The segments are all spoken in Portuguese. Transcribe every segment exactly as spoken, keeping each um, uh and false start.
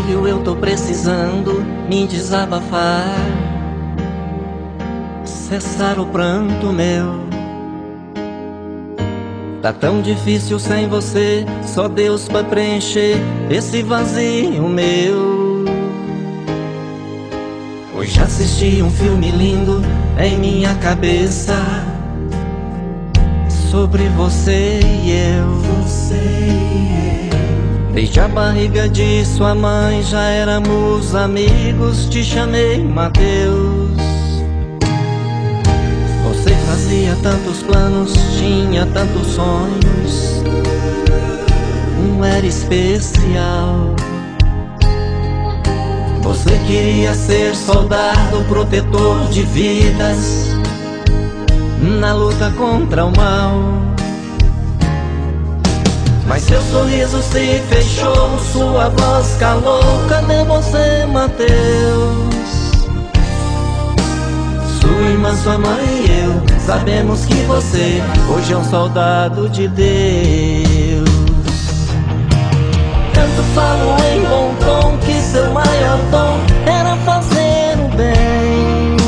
Filho, eu tô precisando me desabafar, cessar o pranto meu. Tá tão difícil sem você, só Deus pra preencher esse vazio meu. Hoje assisti um filme lindo em minha cabeça, sobre você e eu. Você e eu. Desde a barriga de sua mãe já éramos amigos, te chamei Mateus. Você fazia tantos planos, tinha tantos sonhos, um era especial. Você queria ser soldado, protetor de vidas, na luta contra o mal. Mas seu sorriso se fechou, sua voz calou. Cadê você, Mateus? Sua irmã, sua mãe e eu sabemos que você hoje é um soldado de Deus. Tanto falo em bom tom que seu maior dom era fazer o bem.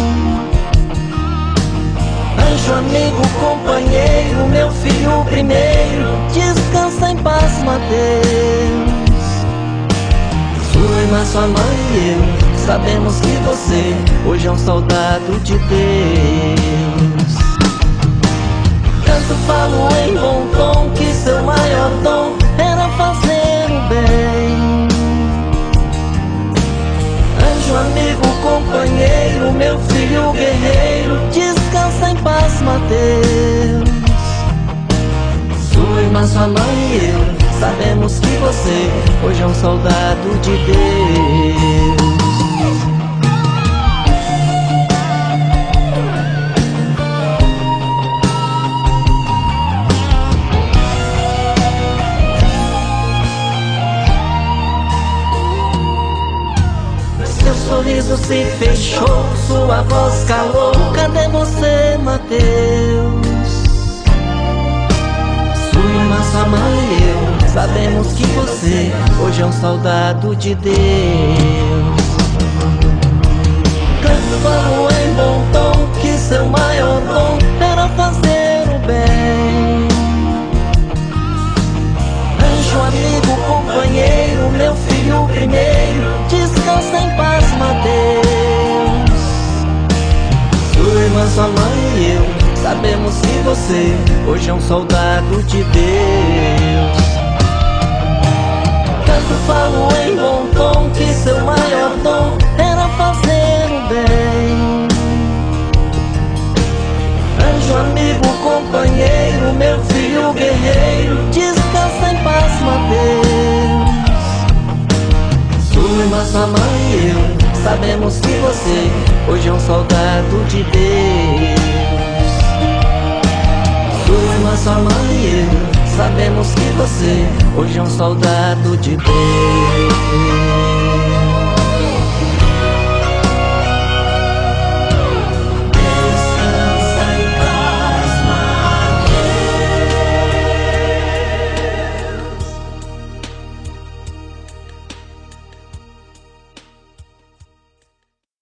Anjo, amigo, companheiro, meu filho primeiro, descansa em paz, Mateus. Sua irmã, sua mãe e eu sabemos que você hoje é um soldado de Deus. Tanto falo em bom tom que seu maior dom era fazer o bem. Anjo, amigo, companheiro, meu filho guerreiro, descansa em paz, Mateus. Sua irmã, sua mãe e eu sabemos que você hoje é um soldado de Deus. Seu sorriso se fechou, sua voz calou. Cadê você, Mateus? Sua irmã, sua mãe e eu sabemos que você hoje é um soldado de Deus. Canto, falo em bom tom que seu maior dom era fazer o bem. Anjo, amigo, companheiro, meu filho primeiro, descansa em paz, Mateus. Sua irmã, sua mãe e eu sabemos que você hoje é um soldado de Deus. Tanto falo em bom tom que seu maior dom era fazer o bem. Anjo, amigo, companheiro, meu filho guerreiro, descansa em paz, Mateus. Sua irmã, sua mãe e eu sabemos que você hoje é um soldado de Deus. Sua irmã, sua mãe e eu sabemos que você hoje é um soldado de Deus.